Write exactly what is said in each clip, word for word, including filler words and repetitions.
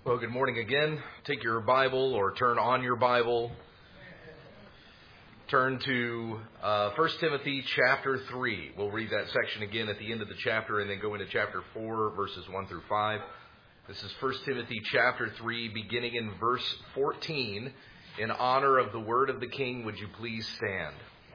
Well, good morning again. Take your Bible or turn on your Bible. Turn to uh, First Timothy chapter three. We'll read that section again at the end of the chapter and then go into chapter four, verses one through five. This is First Timothy chapter three, beginning in verse fourteen. In honor of the word of the King, would you please stand?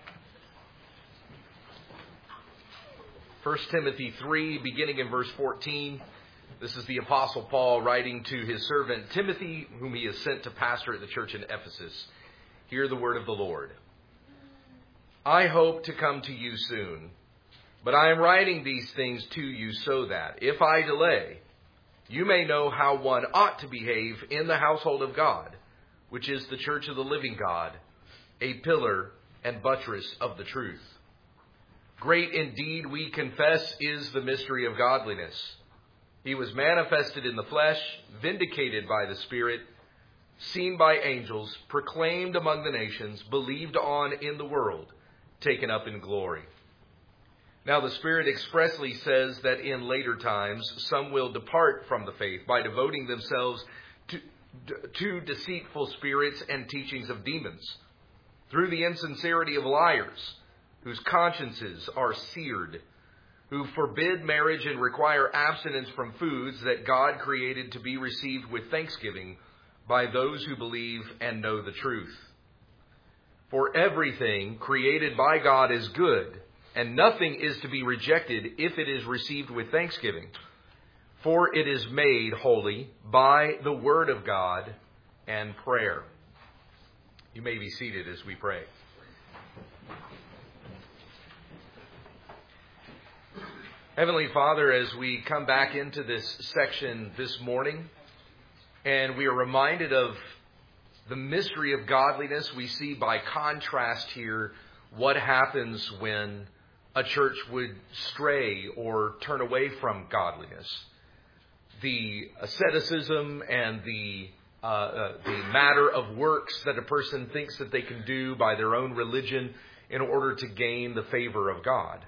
First Timothy three, beginning in verse fourteen. This is the Apostle Paul writing to his servant Timothy, whom he has sent to pastor at the church in Ephesus. Hear the word of the Lord. I hope to come to you soon, but I am writing these things to you so that, if I delay, you may know how one ought to behave in the household of God, which is the church of the living God, a pillar and buttress of the truth. Great indeed, we confess, is the mystery of godliness. He was manifested in the flesh, vindicated by the Spirit, seen by angels, proclaimed among the nations, believed on in the world, taken up in glory. Now the Spirit expressly says that in later times some will depart from the faith by devoting themselves to, to deceitful spirits and teachings of demons, through the insincerity of liars, whose consciences are seared, who forbid marriage and require abstinence from foods that God created to be received with thanksgiving by those who believe and know the truth. For everything created by God is good, and nothing is to be rejected if it is received with thanksgiving. For it is made holy by the word of God and prayer. You may be seated as we pray. Heavenly Father, as we come back into this section this morning, and we are reminded of the mystery of godliness, we see by contrast here what happens when a church would stray or turn away from godliness. The asceticism and the uh, uh, the matter of works that a person thinks that they can do by their own religion in order to gain the favor of God.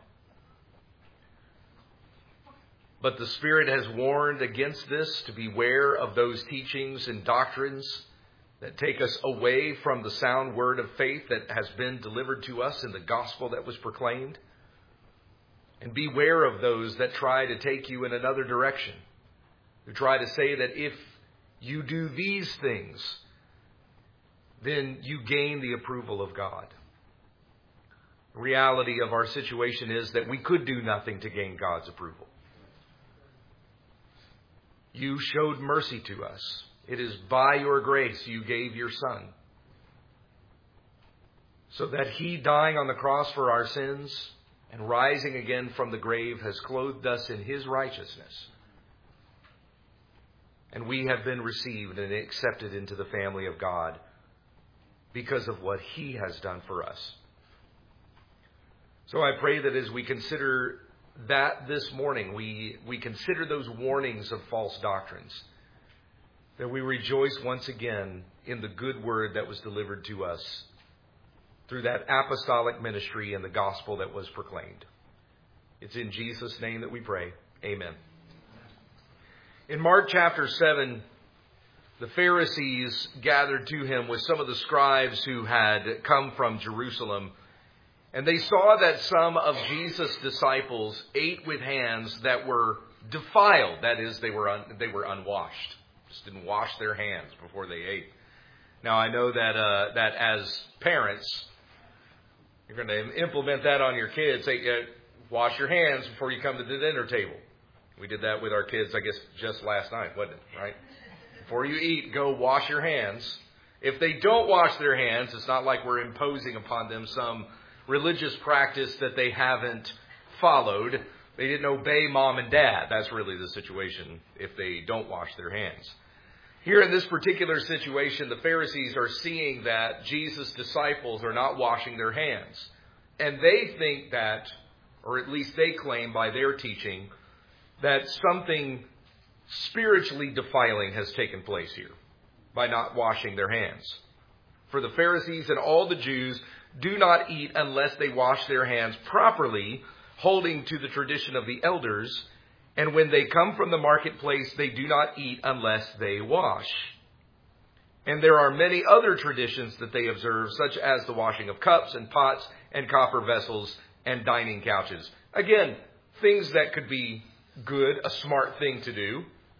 But the Spirit has warned against this, to beware of those teachings and doctrines that take us away from the sound word of faith that has been delivered to us in the gospel that was proclaimed. And beware of those that try to take you in another direction, who try to say that if you do these things, then you gain the approval of God. The reality of our situation is that we could do nothing to gain God's approval. You showed mercy to us. It is by your grace you gave your Son, so that he, dying on the cross for our sins and rising again from the grave, has clothed us in his righteousness. And we have been received and accepted into the family of God because of what he has done for us. So I pray that as we consider that this morning, we, we consider those warnings of false doctrines, that we rejoice once again in the good word that was delivered to us through that apostolic ministry and the gospel that was proclaimed. It's in Jesus' name that we pray. Amen. In Mark chapter seven, the Pharisees gathered to him with some of the scribes who had come from Jerusalem. And they saw that some of Jesus' disciples ate with hands that were defiled. That is, they were un, they were unwashed. Just didn't wash their hands before they ate. Now, I know that uh, that as parents, you're going to implement that on your kids. Say, uh, wash your hands before you come to the dinner table. We did that with our kids, I guess, just last night, wasn't it? Right? Before you eat, go wash your hands. If they don't wash their hands, it's not like we're imposing upon them some religious practice that they haven't followed. They didn't obey mom and dad. That's really the situation if they don't wash their hands. Here in this particular situation, the Pharisees are seeing that Jesus' disciples are not washing their hands. And they think that, or at least they claim by their teaching, that something spiritually defiling has taken place here by not washing their hands. For the Pharisees and all the Jews do not eat unless they wash their hands properly, holding to the tradition of the elders, And when they come from the marketplace, they do not eat unless they wash. And there are many other traditions that they observe, such as the washing of cups and pots and copper vessels and dining couches. Again, things that could be good, a smart thing to do.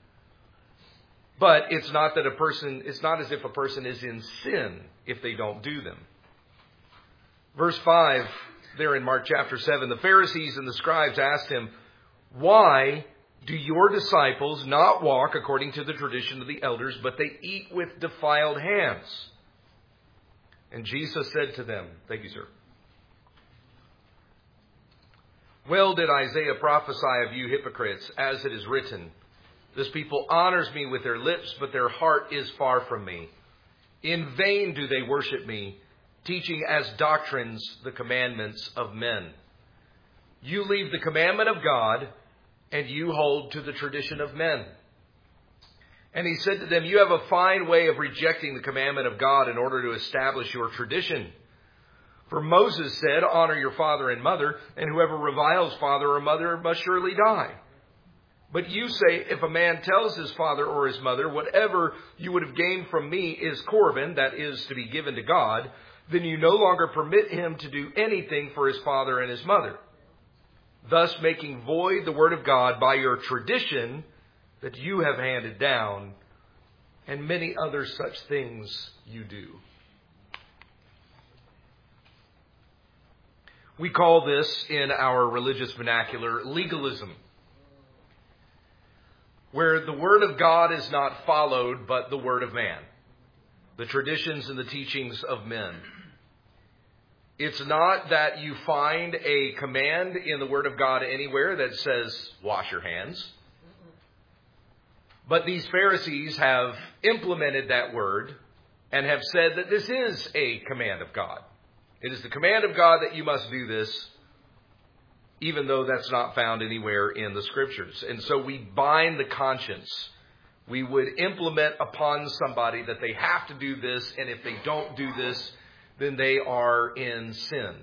But it's not that a person, it's not as if a person is in sin if they don't do them. Verse five, there in Mark chapter seven, the Pharisees and the scribes asked him, "Why do your disciples not walk according to the tradition of the elders, but they eat with defiled hands?" And Jesus said to them, thank you, sir. "Well did Isaiah prophesy of you hypocrites, as it is written, 'This people honors me with their lips, but their heart is far from me. In vain do they worship me, teaching as doctrines the commandments of men.' You leave the commandment of God, and you hold to the tradition of men." And he said to them, "You have a fine way of rejecting the commandment of God in order to establish your tradition. For Moses said, 'Honor your father and mother,' and whoever reviles father or mother must surely die. But you say, if a man tells his father or his mother, 'Whatever you would have gained from me is Corban,' that is, to be given to God, then you no longer permit him to do anything for his father and his mother, thus making void the word of God by your tradition that you have handed down, and many other such things you do." We call this, in our religious vernacular, legalism, where the word of God is not followed, but the word of man, the traditions and the teachings of men. It's not that you find a command in the Word of God anywhere that says, wash your hands. But these Pharisees have implemented that word and have said that this is a command of God. It is the command of God that you must do this, even though that's not found anywhere in the Scriptures. And so we bind the conscience. We would implement upon somebody that they have to do this, and if they don't do this, then they are in sin.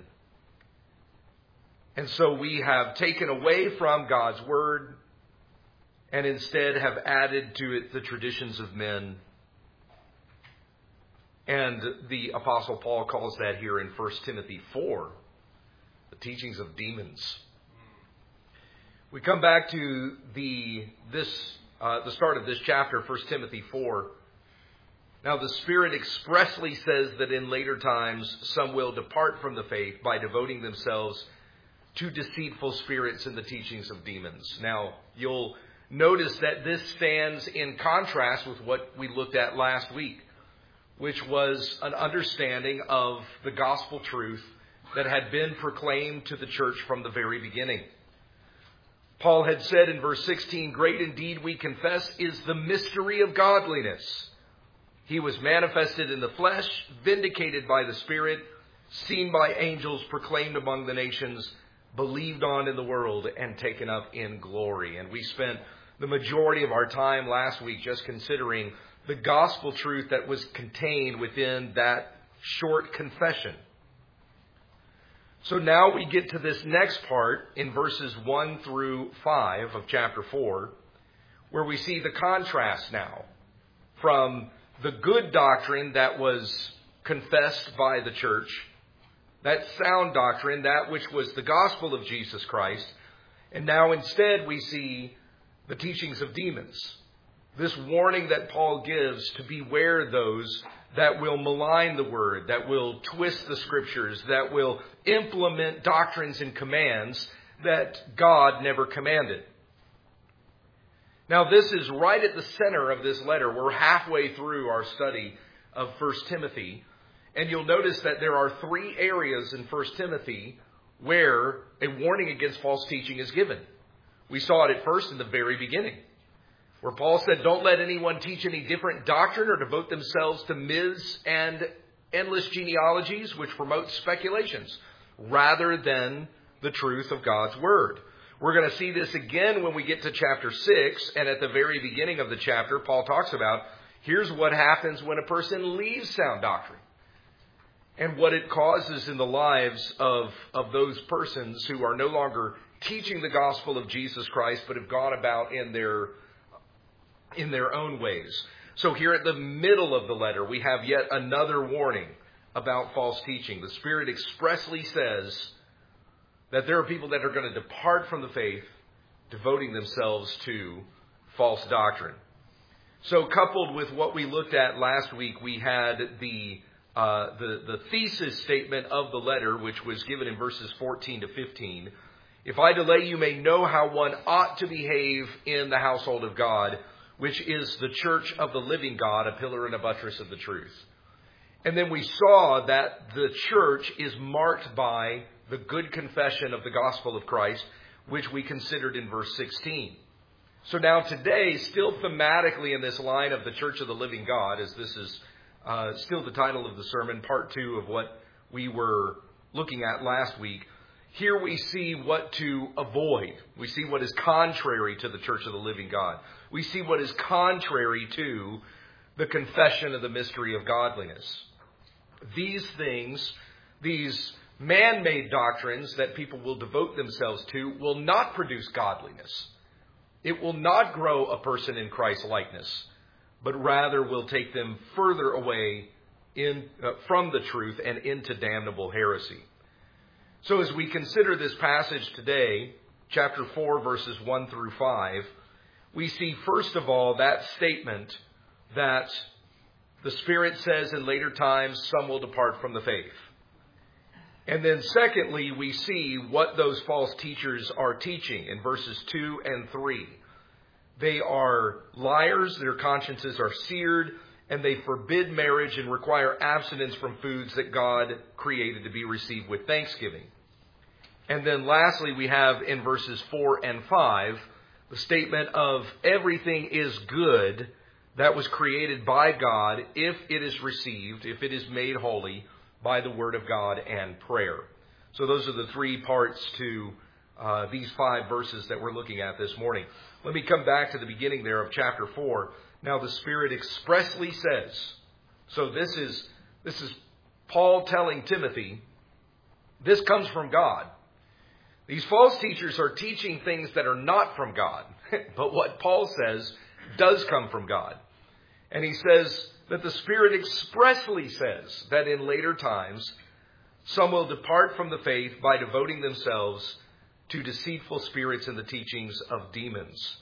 And so we have taken away from God's word and instead have added to it the traditions of men. And the Apostle Paul calls that here in First Timothy four, the teachings of demons. We come back to the this uh, the start of this chapter, First Timothy four. Now, the Spirit expressly says that in later times, some will depart from the faith by devoting themselves to deceitful spirits and the teachings of demons. Now, you'll notice that this stands in contrast with what we looked at last week, which was an understanding of the gospel truth that had been proclaimed to the church from the very beginning. Paul had said in verse sixteen, "Great indeed, we confess, is the mystery of godliness. He was manifested in the flesh, vindicated by the Spirit, seen by angels, proclaimed among the nations, believed on in the world, and taken up in glory." And we spent the majority of our time last week just considering the gospel truth that was contained within that short confession. So now we get to this next part in verses one through five of chapter four, where we see the contrast now from the good doctrine that was confessed by the church, that sound doctrine, that which was the gospel of Jesus Christ. And now instead we see the teachings of demons. This warning that Paul gives to beware those that will malign the word, that will twist the Scriptures, that will implement doctrines and commands that God never commanded. Now, this is right at the center of this letter. We're halfway through our study of First Timothy. And you'll notice that there are three areas in First Timothy where a warning against false teaching is given. We saw it at first in the very beginning, where Paul said, "Don't let anyone teach any different doctrine or devote themselves to myths and endless genealogies, which promote speculations, rather than the truth of God's word." We're going to see this again when we get to chapter six. And at the very beginning of the chapter, Paul talks about, here's what happens when a person leaves sound doctrine and what it causes in the lives of, of those persons who are no longer teaching the gospel of Jesus Christ, but have gone about in their, in their own ways. So here at the middle of the letter, we have yet another warning about false teaching. The Spirit expressly says that there are people that are going to depart from the faith, devoting themselves to false doctrine. So coupled with what we looked at last week, we had the, uh, the, the thesis statement of the letter, which was given in verses fourteen to fifteen. If I delay, you may know how one ought to behave in the household of God, which is the church of the living God, a pillar and a buttress of the truth. And then we saw that the church is marked by the good confession of the gospel of Christ, which we considered in verse sixteen. So now today, still thematically in this line of the church of the living God, as this is uh, still the title of the sermon, part two of what we were looking at last week, here we see what to avoid. We see what is contrary to the church of the living God. We see what is contrary to the confession of the mystery of godliness. These things, these man-made doctrines that people will devote themselves to, will not produce godliness. It will not grow a person in Christ's likeness, but rather will take them further away in, uh, from the truth and into damnable heresy. So as we consider this passage today, chapter four, verses one through five, we see first of all that statement that the Spirit says in later times some will depart from the faith. And then secondly, we see what those false teachers are teaching in verses two and three. They are liars, their consciences are seared, and they forbid marriage and require abstinence from foods that God created to be received with thanksgiving. And then lastly, we have in verses four and five, the statement of everything is good that was created by God if it is received, if it is made holy by the word of God and prayer. So those are the three parts to uh, these five verses that we're looking at this morning. Let me come back to the beginning there of chapter four. Now the Spirit expressly says, so this is, this is Paul telling Timothy, this comes from God. These false teachers are teaching things that are not from God, but what Paul says does come from God. And he says that the Spirit expressly says that in later times, some will depart from the faith by devoting themselves to deceitful spirits and the teachings of demons.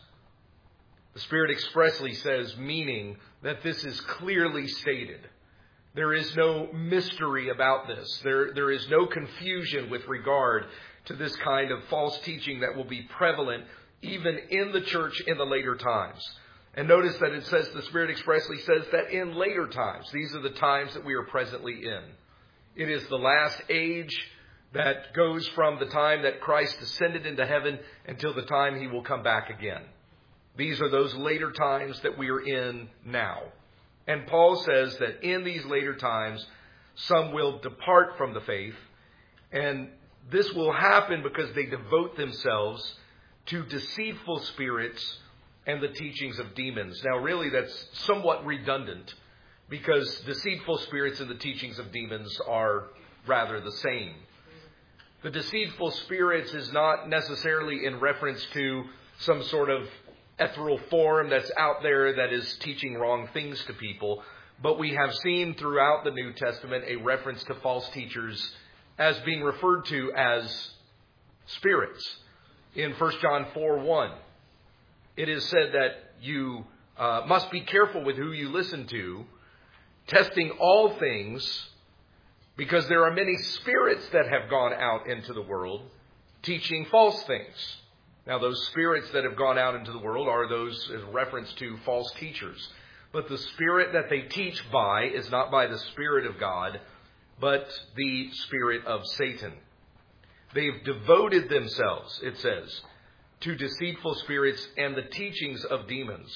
The Spirit expressly says, meaning that this is clearly stated. There is no mystery about this. There, there is no confusion with regard to this kind of false teaching that will be prevalent even in the church in the later times. And notice that it says, the Spirit expressly says that in later times, these are the times that we are presently in. It is the last age that goes from the time that Christ ascended into heaven until the time he will come back again. These are those later times that we are in now. And Paul says that in these later times, some will depart from the faith. And this will happen because they devote themselves to deceitful spirits and the teachings of demons. Now, really, that's somewhat redundant because deceitful spirits and the teachings of demons are rather the same. The deceitful spirits is not necessarily in reference to some sort of ethereal form that's out there that is teaching wrong things to people. But we have seen throughout the New Testament a reference to false teachers as being referred to as spirits. In First John four one, it is said that you uh, must be careful with who you listen to, testing all things, because there are many spirits that have gone out into the world teaching false things. Now, those spirits that have gone out into the world are those as reference to false teachers. But the spirit that they teach by is not by the Spirit of God, but the spirit of Satan. They've devoted themselves, it says, to deceitful spirits and the teachings of demons.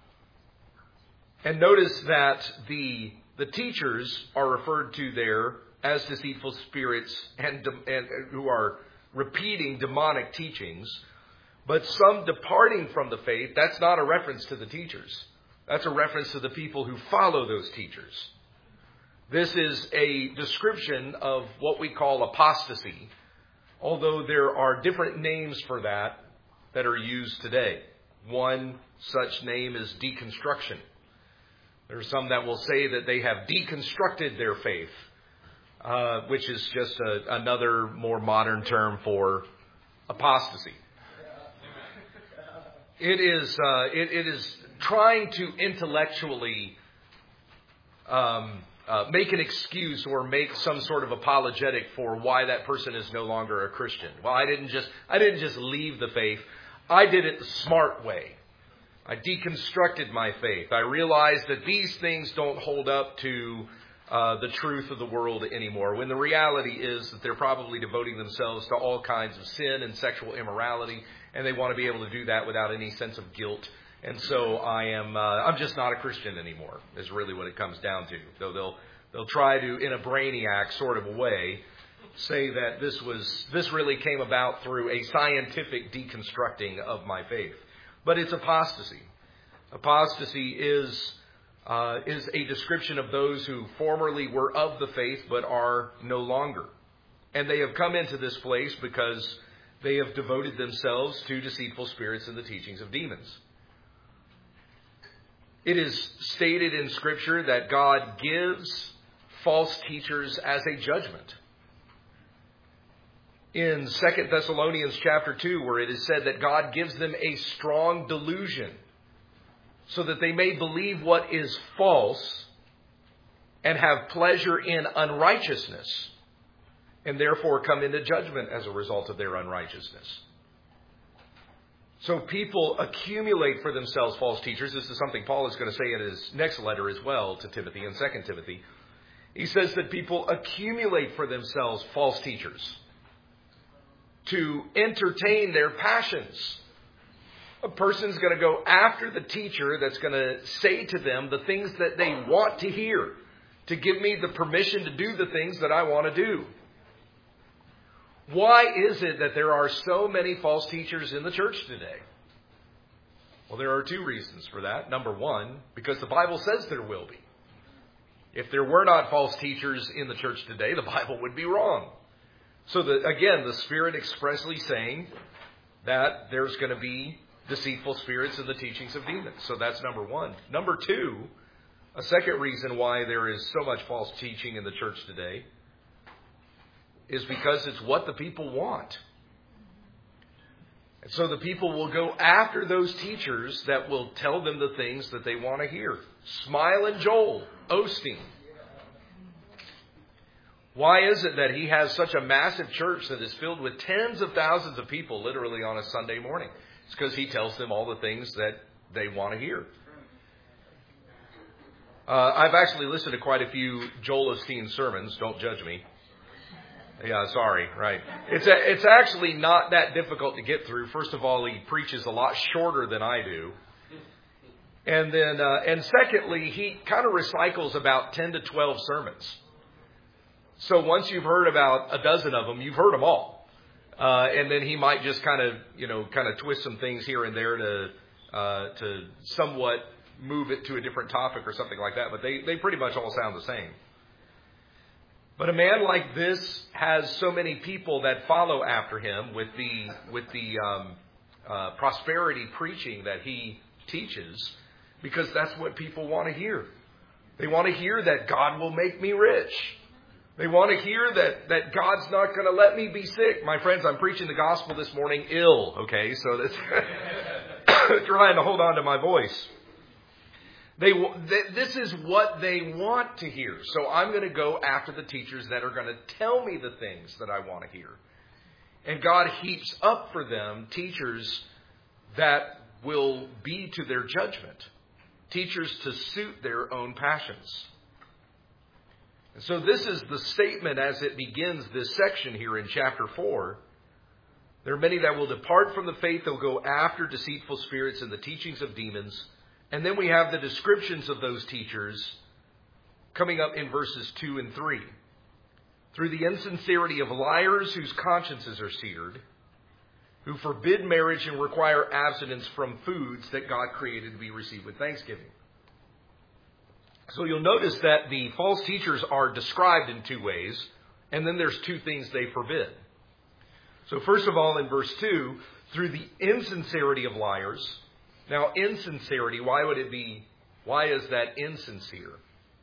And notice that the, the teachers are referred to there as deceitful spirits and, and who are repeating demonic teachings. But some departing from the faith, that's not a reference to the teachers. That's a reference to the people who follow those teachers. This is a description of what we call apostasy, although there are different names for that that are used today. One such name is deconstruction. There are some that will say that they have deconstructed their faith, uh, which is just a, another more modern term for apostasy. It is uh, it, it is trying to intellectually um, uh, make an excuse or make some sort of apologetic for why that person is no longer a Christian. Well, I didn't just I didn't just leave the faith. I did it the smart way. I deconstructed my faith. I realized that these things don't hold up to uh, the truth of the world anymore, when the reality is that they're probably devoting themselves to all kinds of sin and sexual immorality, and they want to be able to do that without any sense of guilt. And so I am, uh, I'm just not a Christian anymore, is really what it comes down to. Though they'll, they'll try to, in a brainiac sort of a way, say that this was, this really came about through a scientific deconstructing of my faith. But it's apostasy. Apostasy is, uh, is a description of those who formerly were of the faith but are no longer. And they have come into this place because they have devoted themselves to deceitful spirits and the teachings of demons. It is stated in Scripture that God gives false teachers as a judgment. In Second Thessalonians chapter two, where it is said that God gives them a strong delusion so that they may believe what is false and have pleasure in unrighteousness, and therefore come into judgment as a result of their unrighteousness. So people accumulate for themselves false teachers. This is something Paul is going to say in his next letter as well to Timothy, in Second Timothy. He says that people accumulate for themselves false teachers to entertain their passions. A person's going to go after the teacher that's going to say to them the things that they want to hear, to give me the permission to do the things that I want to do. Why is it that there are so many false teachers in the church today? Well, there are two reasons for that. Number one, because the Bible says there will be. If there were not false teachers in the church today, the Bible would be wrong. So, the, again, the Spirit expressly saying that there's going to be deceitful spirits in the teachings of demons. So that's number one. Number two, a second reason why there is so much false teaching in the church today is because it's what the people want. And so the people will go after those teachers that will tell them the things that they want to hear. Smile and Joel Osteen. Why is it that he has such a massive church that is filled with tens of thousands of people literally on a Sunday morning? It's because he tells them all the things that they want to hear. Uh, I've actually listened to quite a few Joel Osteen sermons. Don't judge me. Yeah, sorry, right. It's a, it's actually not that difficult to get through. First of all, he preaches a lot shorter than I do. And then, uh, and secondly, he kind of recycles about ten to twelve sermons. So once you've heard about a dozen of them, you've heard them all. Uh, and then he might just kind of, you know, kind of twist some things here and there to, uh, to somewhat move it to a different topic or something like that. But they, they pretty much all sound the same. But a man like this has so many people that follow after him with the, with the, um, uh, prosperity preaching that he teaches, because that's what people want to hear. They want to hear that God will make me rich. They want to hear that, that God's not going to let me be sick. My friends, I'm preaching the gospel this morning ill, okay? So that's trying to hold on to my voice. They, this is what they want to hear. So I'm going to go after the teachers that are going to tell me the things that I want to hear. And God heaps up for them teachers that will be to their judgment. Teachers to suit their own passions. And so this is the statement as it begins this section here in chapter four. There are many that will depart from the faith. They'll go after deceitful spirits and the teachings of demons. And then we have the descriptions of those teachers coming up in verses two and three. Through the insincerity of liars whose consciences are seared, who forbid marriage and require abstinence from foods that God created to be received with thanksgiving. So you'll notice that the false teachers are described in two ways, and then there's two things they forbid. So first of all, in verse two, through the insincerity of liars. Now, insincerity, why would it be, why is that insincere?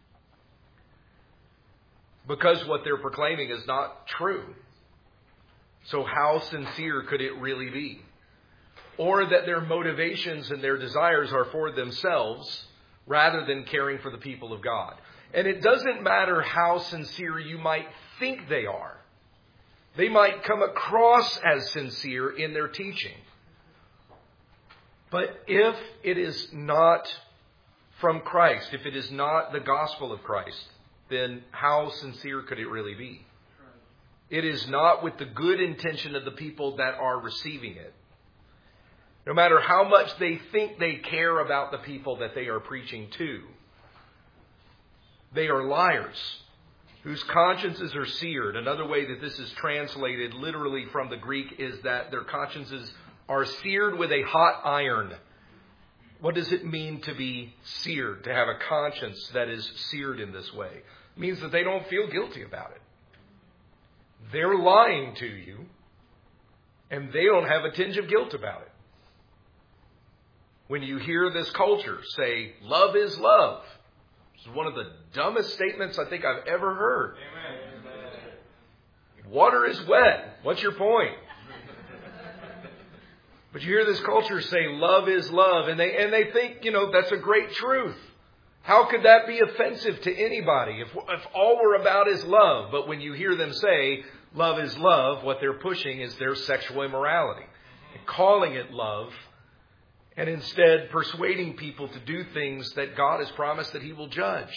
Because what they're proclaiming is not true. So how sincere could it really be? Or that their motivations and their desires are for themselves rather than caring for the people of God. And it doesn't matter how sincere you might think they are. They might come across as sincere in their teaching. But if it is not from Christ, if it is not the gospel of Christ, then how sincere could it really be? It is not with the good intention of the people that are receiving it. No matter how much they think they care about the people that they are preaching to, they are liars whose consciences are seared. Another way that this is translated literally from the Greek is that their consciences are seared with a hot iron. What does it mean to be seared, to have a conscience that is seared in this way? It means that they don't feel guilty about it. They're lying to you, and they don't have a tinge of guilt about it. When you hear this culture say, love is love, it's one of the dumbest statements I think I've ever heard. Amen. Water is wet. What's your point? But you hear this culture say, love is love, and they and they think, you know, that's a great truth. How could that be offensive to anybody if, if all we're about is love? But when you hear them say, love is love, what they're pushing is their sexual immorality. And calling it love, and instead persuading people to do things that God has promised that He will judge.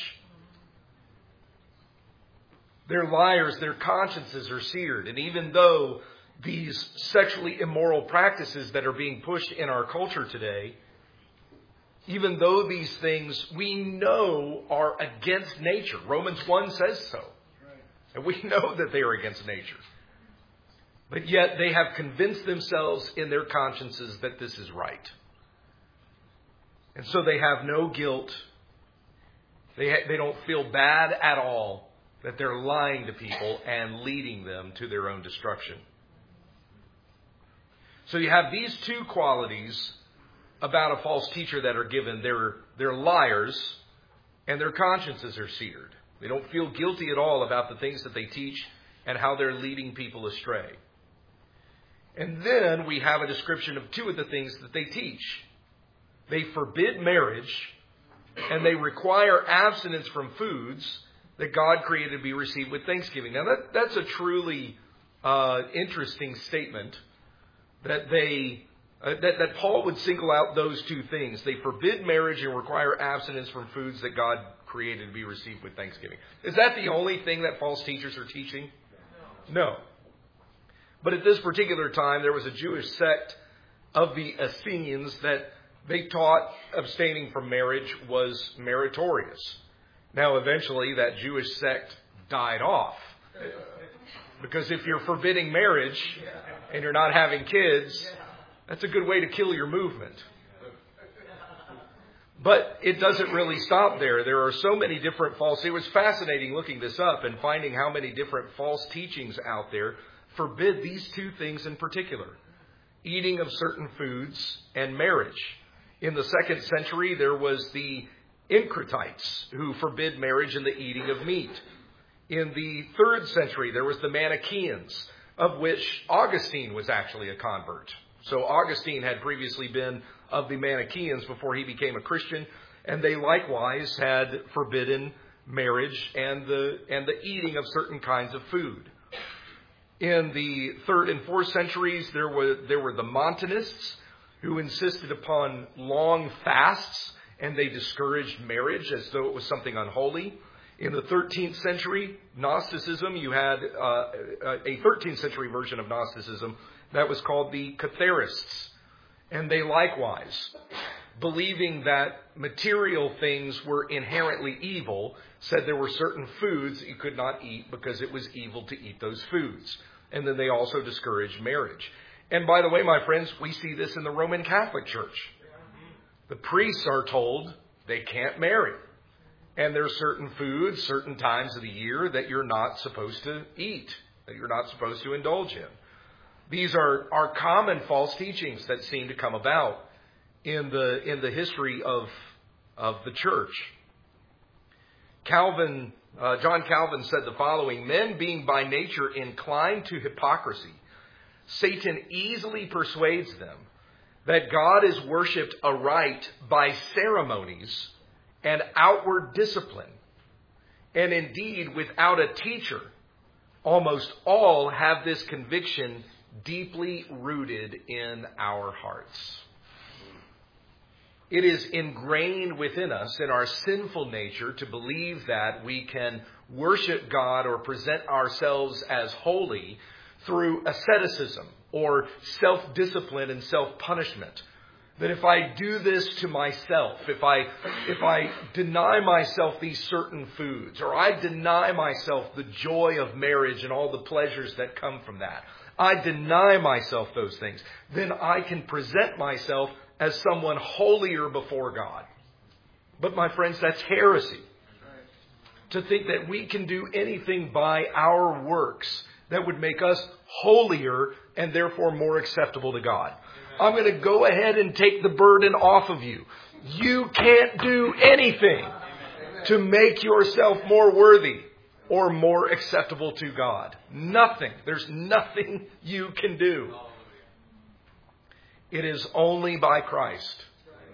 They're liars, their consciences are seared. And even though these sexually immoral practices that are being pushed in our culture today, even though these things we know are against nature. Romans one says so. And we know that they are against nature. But yet they have convinced themselves in their consciences that this is right. And so they have no guilt. They, ha- they don't feel bad at all that they're lying to people and leading them to their own destruction. So you have these two qualities about a false teacher that are given. They're, they're liars, and their consciences are seared. They don't feel guilty at all about the things that they teach and how they're leading people astray. And then we have a description of two of the things that they teach. They forbid marriage, and they require abstinence from foods that God created to be received with thanksgiving. Now, that, that's a truly uh, interesting statement that they uh, that, that Paul would single out those two things. They forbid marriage and require abstinence from foods that God created to be received with thanksgiving. Is that the only thing that false teachers are teaching? No. But at this particular time, there was a Jewish sect of the Essenes that they taught abstaining from marriage was meritorious. Now, eventually, that Jewish sect died off. Because if you're forbidding marriage and you're not having kids, that's a good way to kill your movement. But it doesn't really stop there. There are so many different false... It was fascinating looking this up and finding how many different false teachings out there forbid these two things in particular. Eating of certain foods and marriage. In the second century, there was the Encratites who forbid marriage and the eating of meat. In the third century, there was the Manichaeans, of which Augustine was actually a convert. So Augustine had previously been of the Manichaeans before he became a Christian, and they likewise had forbidden marriage and the and the eating of certain kinds of food. In the third and fourth centuries, there were there were the Montanists who insisted upon long fasts, and they discouraged marriage as though it was something unholy. In the thirteenth century, Gnosticism, you had uh, a thirteenth century version of Gnosticism that was called the Catharists. And they likewise, believing that material things were inherently evil, said there were certain foods that you could not eat because it was evil to eat those foods. And then they also discouraged marriage. And by the way, my friends, we see this in the Roman Catholic Church. The priests are told they can't marry. And there are certain foods, certain times of the year that you're not supposed to eat, that you're not supposed to indulge in. These are, are common false teachings that seem to come about in the, in the history of, of the church. Calvin, uh, John Calvin said the following: men being by nature inclined to hypocrisy, Satan easily persuades them that God is worshipped aright by ceremonies and outward discipline. And indeed, without a teacher, almost all have this conviction deeply rooted in our hearts. It is ingrained within us, in our sinful nature, to believe that we can worship God or present ourselves as holy through asceticism or self-discipline and self-punishment. That if I do this to myself, if I if I deny myself these certain foods, or I deny myself the joy of marriage and all the pleasures that come from that, I deny myself those things, then I can present myself as someone holier before God. But my friends, that's heresy. To think that we can do anything by our works that would make us holier and therefore more acceptable to God. I'm going to go ahead and take the burden off of you. You can't do anything to make yourself more worthy or more acceptable to God. Nothing. There's nothing you can do. It is only by Christ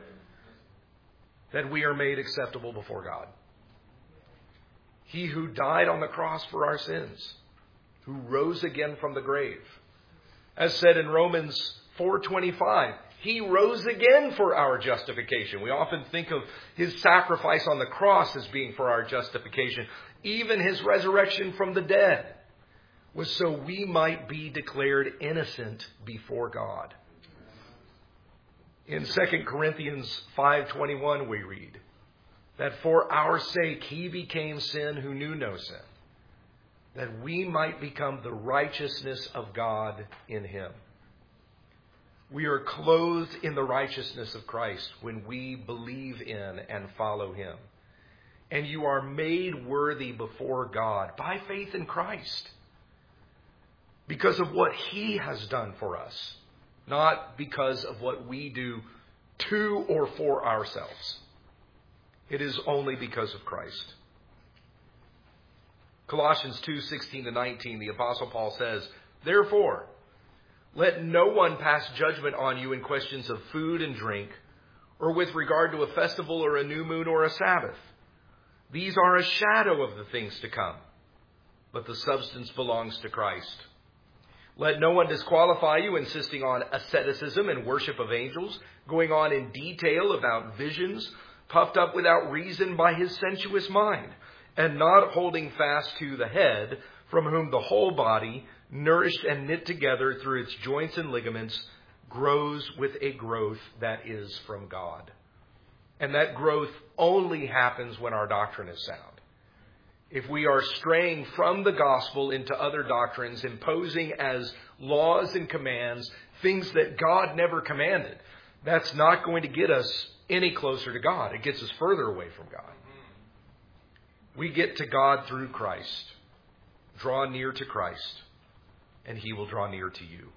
that we are made acceptable before God. He who died on the cross for our sins, who rose again from the grave. As said in Romans four twenty-five, He rose again for our justification. We often think of His sacrifice on the cross as being for our justification. Even His resurrection from the dead was so we might be declared innocent before God. In Second Corinthians five twenty-one we read that for our sake He became sin who knew no sin, that we might become the righteousness of God in Him. We are clothed in the righteousness of Christ when we believe in and follow Him. And you are made worthy before God by faith in Christ, because of what He has done for us, not because of what we do to or for ourselves. It is only because of Christ. Colossians two sixteen to nineteen, the Apostle Paul says, therefore, let no one pass judgment on you in questions of food and drink, or with regard to a festival or a new moon or a Sabbath. These are a shadow of the things to come, but the substance belongs to Christ. Let no one disqualify you, insisting on asceticism and worship of angels, going on in detail about visions, puffed up without reason by his sensuous mind, and not holding fast to the head, from whom the whole body, nourished and knit together through its joints and ligaments, grows with a growth that is from God. And that growth only happens when our doctrine is sound. If we are straying from the gospel into other doctrines, imposing as laws and commands things that God never commanded, that's not going to get us any closer to God. It gets us further away from God. We get to God through Christ. Draw near to Christ, and He will draw near to you.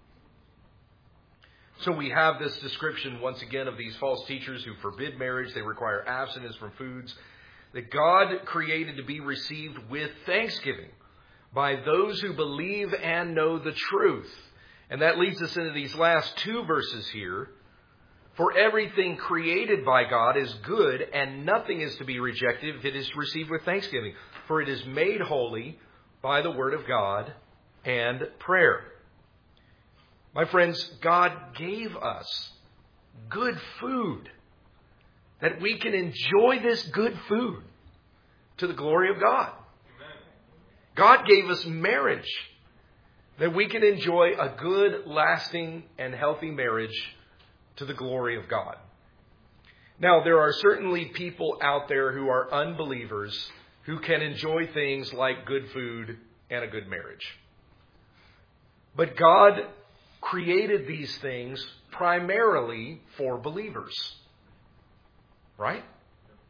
So we have this description once again of these false teachers who forbid marriage. They require abstinence from foods that God created to be received with thanksgiving by those who believe and know the truth. And that leads us into these last two verses here. For everything created by God is good, and nothing is to be rejected if it is received with thanksgiving. For it is made holy by the word of God and prayer. My friends, God gave us good food, that we can enjoy this good food to the glory of God. Amen. God gave us marriage, that we can enjoy a good, lasting, and healthy marriage to the glory of God. Now, there are certainly people out there who are unbelievers who can enjoy things like good food and a good marriage. But God created these things primarily for believers. Right?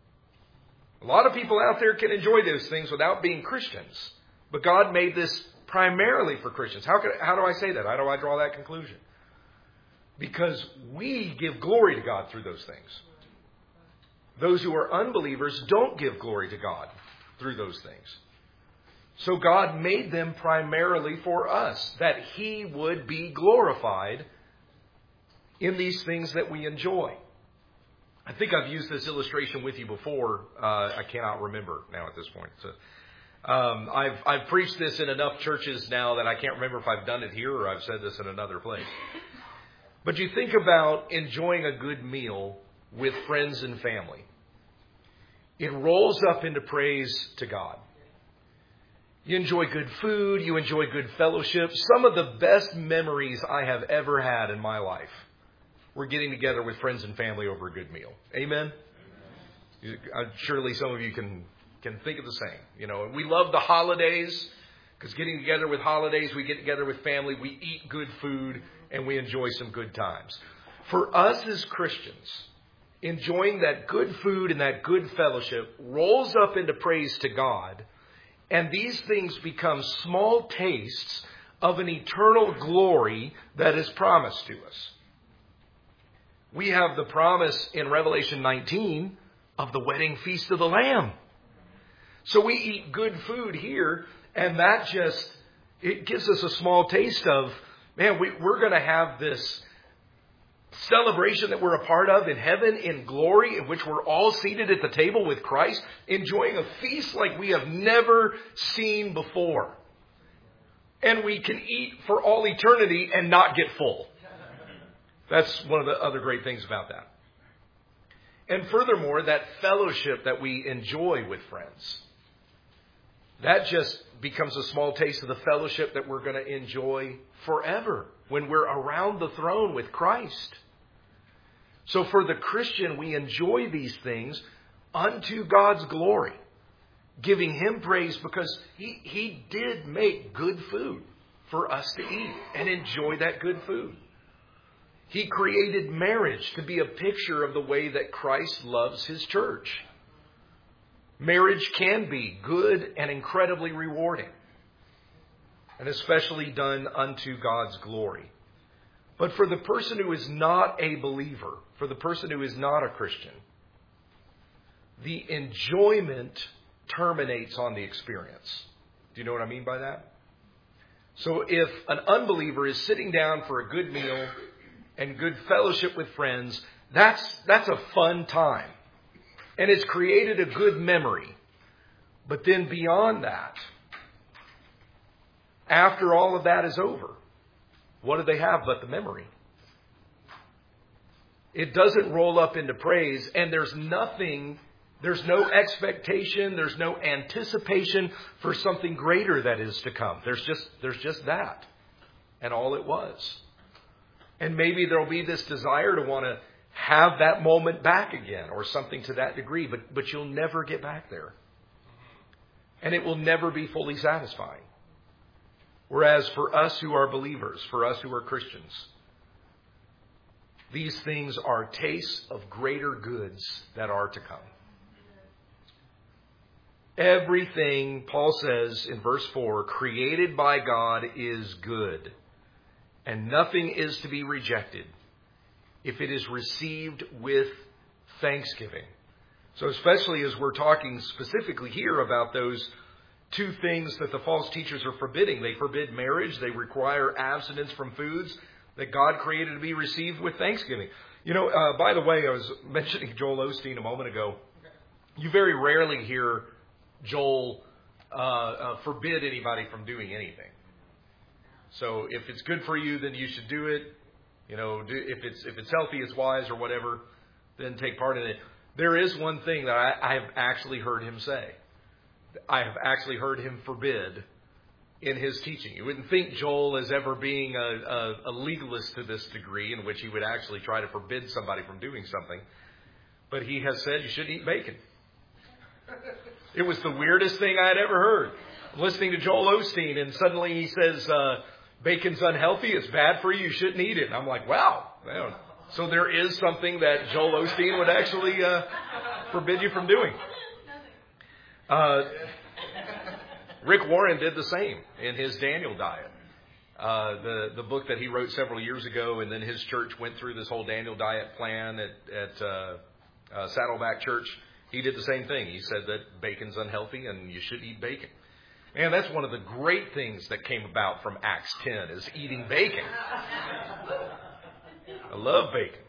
A lot of people out there can enjoy those things without being Christians. But God made this primarily for Christians. How, could, how do I say that? How do I draw that conclusion? Because we give glory to God through those things. Those who are unbelievers don't give glory to God through those things. So God made them primarily for us, that He would be glorified in these things that we enjoy. I think I've used this illustration with you before. Uh, I cannot remember now at this point. So, um, I've I've preached this in enough churches now that I can't remember if I've done it here or I've said this in another place. But you think about enjoying a good meal with friends and family. It rolls up into praise to God. You enjoy good food. You enjoy good fellowship. Some of the best memories I have ever had in my life were getting together with friends and family over a good meal. Amen? Amen. Surely some of you can, can think of the same. You know, we love the holidays because getting together with holidays, we get together with family, we eat good food, and we enjoy some good times. For us as Christians, enjoying that good food and that good fellowship rolls up into praise to God. And these things become small tastes of an eternal glory that is promised to us. We have the promise in Revelation nineteen of the wedding feast of the Lamb. So we eat good food here, and that just, it gives us a small taste of, man, we, we're going to have this celebration that we're a part of in heaven, in glory, in which we're all seated at the table with Christ, enjoying a feast like we have never seen before. And we can eat for all eternity and not get full. That's one of the other great things about that. And furthermore, that fellowship that we enjoy with friends, that just becomes a small taste of the fellowship that we're going to enjoy forever when we're around the throne with Christ. So for the Christian, we enjoy these things unto God's glory, giving Him praise because He, He did make good food for us to eat and enjoy that good food. He created marriage to be a picture of the way that Christ loves His church. Marriage can be good and incredibly rewarding, and especially done unto God's glory. But for the person who is not a believer, for the person who is not a Christian, the enjoyment terminates on the experience. Do you know what I mean by that? So if an unbeliever is sitting down for a good meal and good fellowship with friends, that's, that's a fun time. And it's created a good memory. But then beyond that, after all of that is over, what do they have but the memory? It doesn't roll up into praise, and there's nothing, there's no expectation, there's no anticipation for something greater that is to come. There's just, there's just that. And all it was. And maybe there'll be this desire to want to have that moment back again or something to that degree, but, but you'll never get back there. And it will never be fully satisfying. Whereas for us who are believers, for us who are Christians, these things are tastes of greater goods that are to come. Everything, Paul says in verse four, created by God is good, and nothing is to be rejected if it is received with thanksgiving. So especially as we're talking specifically here about those two things that the false teachers are forbidding. They forbid marriage. They require abstinence from foods that God created to be received with thanksgiving. You know, uh, by the way, I was mentioning Joel Osteen a moment ago. You very rarely hear Joel uh, uh, forbid anybody from doing anything. So if it's good for you, then you should do it. You know, do, if it's if it's healthy, it's wise, or whatever, then take part in it. There is one thing that I, I have actually heard him say. I have actually heard him forbid in his teaching. You wouldn't think Joel as ever being a, a, a legalist to this degree in which he would actually try to forbid somebody from doing something. But he has said you shouldn't eat bacon. It was the weirdest thing I had ever heard. I'm listening to Joel Osteen, and suddenly he says, uh, bacon's unhealthy, it's bad for you, you shouldn't eat it. And I'm like, wow. Man. So there is something that Joel Osteen would actually uh, forbid you from doing. Uh, Rick Warren did the same in his Daniel diet. Uh, the, the book that he wrote several years ago, and then his church went through this whole Daniel diet plan at, at uh, uh, Saddleback Church. He did the same thing. He said that bacon's unhealthy and you should eat bacon. And that's one of the great things that came about from Acts ten, is eating bacon. I love bacon.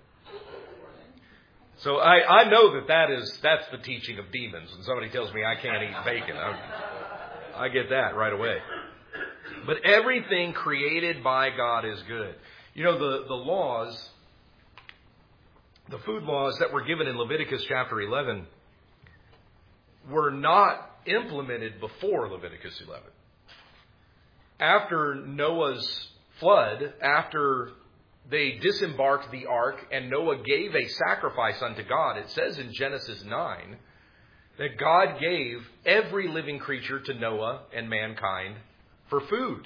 So I, I know that, that is, that's the teaching of demons. When somebody tells me I can't eat bacon, I, I get that right away. But everything created by God is good. You know, the, the laws, the food laws that were given in Leviticus chapter eleven were not implemented before Leviticus eleven. After Noah's flood, after they disembarked the ark and Noah gave a sacrifice unto God, it says in Genesis nine that God gave every living creature to Noah and mankind for food.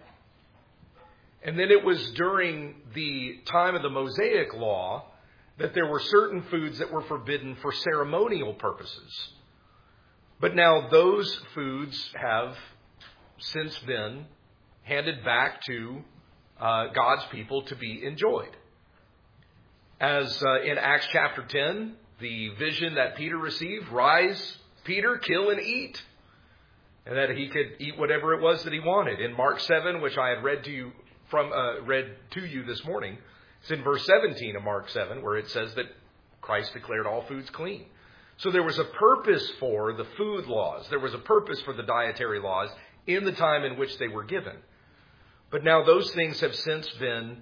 And then it was during the time of the Mosaic law that there were certain foods that were forbidden for ceremonial purposes. But now those foods have since been handed back to uh, God's people to be enjoyed. As uh, in Acts chapter ten, the vision that Peter received, rise, Peter, kill and eat. And that he could eat whatever it was that he wanted. In Mark seven, which I had read to you from uh, read to you this morning, it's in verse seventeen of Mark seven, where it says that Christ declared all foods clean. So there was a purpose for the food laws. There was a purpose for the dietary laws in the time in which they were given. But now those things have since been,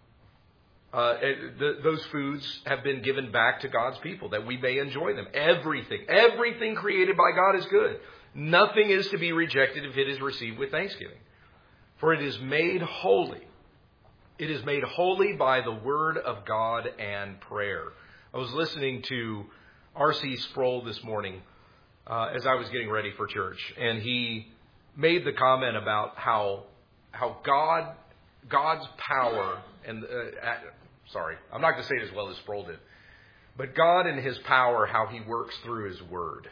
uh, the, those foods have been given back to God's people that we may enjoy them. Everything, everything created by God is good. Nothing is to be rejected if it is received with thanksgiving. For it is made holy. It is made holy by the word of God and prayer. I was listening to R C Sproul this morning uh, as I was getting ready for church. And he made the comment about how how God God's power and uh, uh, sorry, I'm not going to say it as well as Sproul did, but God and His power, how He works through His Word.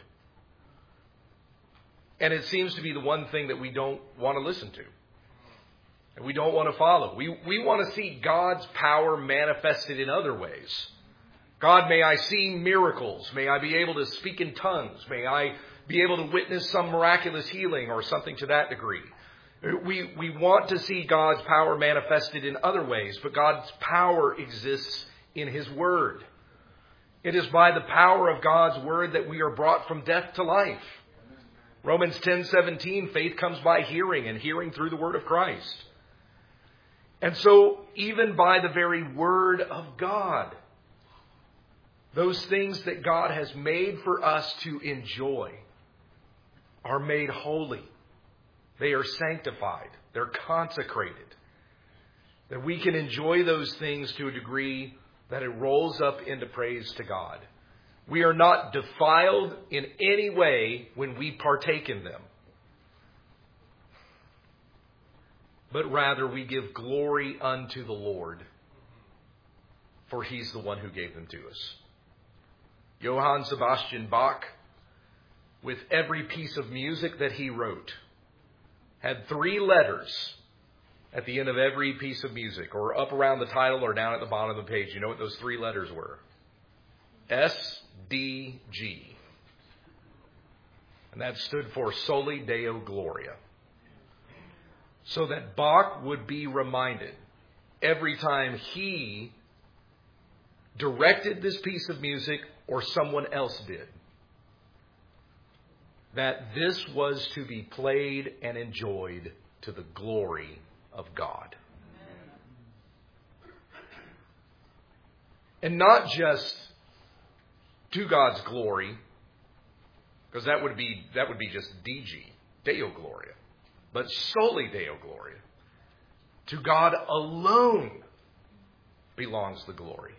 And it seems to be the one thing that we don't want to listen to. And we don't want to follow. We, we want to see God's power manifested in other ways. God, may I see miracles. May I be able to speak in tongues. May I be able to witness some miraculous healing or something to that degree. We, we want to see God's power manifested in other ways, but God's power exists in His Word. It is by the power of God's Word that we are brought from death to life. Romans ten seventeen, faith comes by hearing, and hearing through the word of Christ. And so, even by the very word of God, those things that God has made for us to enjoy are made holy. They are sanctified. They're consecrated. That we can enjoy those things to a degree that it rolls up into praise to God. We are not defiled in any way when we partake in them. But rather we give glory unto the Lord, for He's the one who gave them to us. Johann Sebastian Bach, with every piece of music that he wrote, had three letters at the end of every piece of music, or up around the title or down at the bottom of the page. You know what those three letters were? S D G. And that stood for Soli Deo Gloria. So that Bach would be reminded every time he directed this piece of music or someone else did, that this was to be played and enjoyed to the glory of God. And not just to God's glory, because that would be that would be just D G, Deo Gloria, but Soli Deo Gloria. To God alone belongs the glory.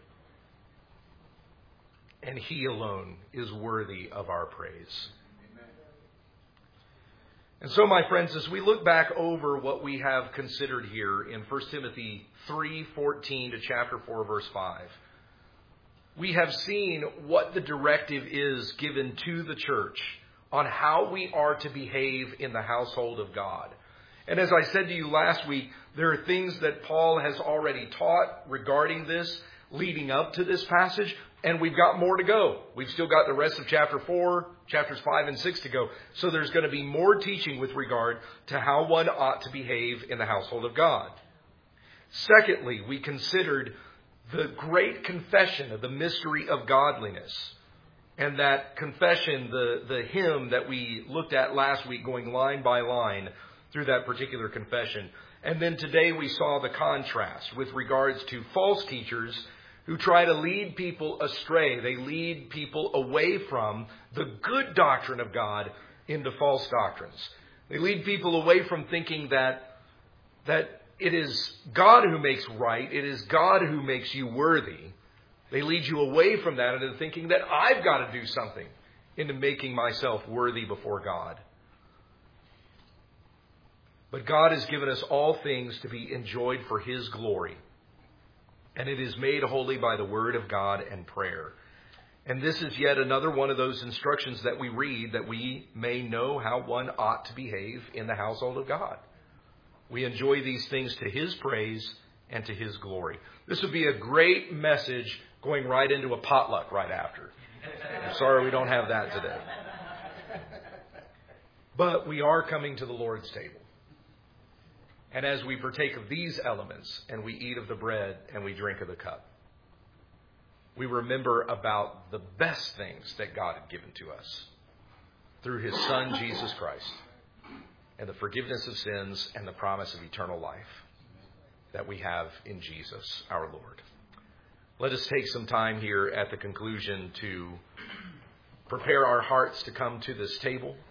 And He alone is worthy of our praise. Amen. And so, my friends, as we look back over what we have considered here in First Timothy three fourteen to chapter four, verse five, we have seen what the directive is given to the church on how we are to behave in the household of God. And as I said to you last week, there are things that Paul has already taught regarding this leading up to this passage, and we've got more to go. We've still got the rest of chapter four, chapters five and six to go. So there's going to be more teaching with regard to how one ought to behave in the household of God. Secondly, we considered the great confession of the mystery of godliness. And that confession, the, the hymn that we looked at last week, going line by line through that particular confession. And then today we saw the contrast with regards to false teachers who try to lead people astray. They lead people away from the good doctrine of God into false doctrines. They lead people away from thinking that, that it is God who makes right. It is God who makes you worthy. They lead you away from that into thinking that I've got to do something into making myself worthy before God. But God has given us all things to be enjoyed for His glory. And it is made holy by the word of God and prayer. And this is yet another one of those instructions that we read that we may know how one ought to behave in the household of God. We enjoy these things to His praise and to His glory. This would be a great message going right into a potluck right after. I'm sorry we don't have that today. But we are coming to the Lord's table. And as we partake of these elements, and we eat of the bread, and we drink of the cup, we remember about the best things that God had given to us through His Son, Jesus Christ, and the forgiveness of sins and the promise of eternal life that we have in Jesus, our Lord. Let us take some time here at the conclusion to prepare our hearts to come to this table.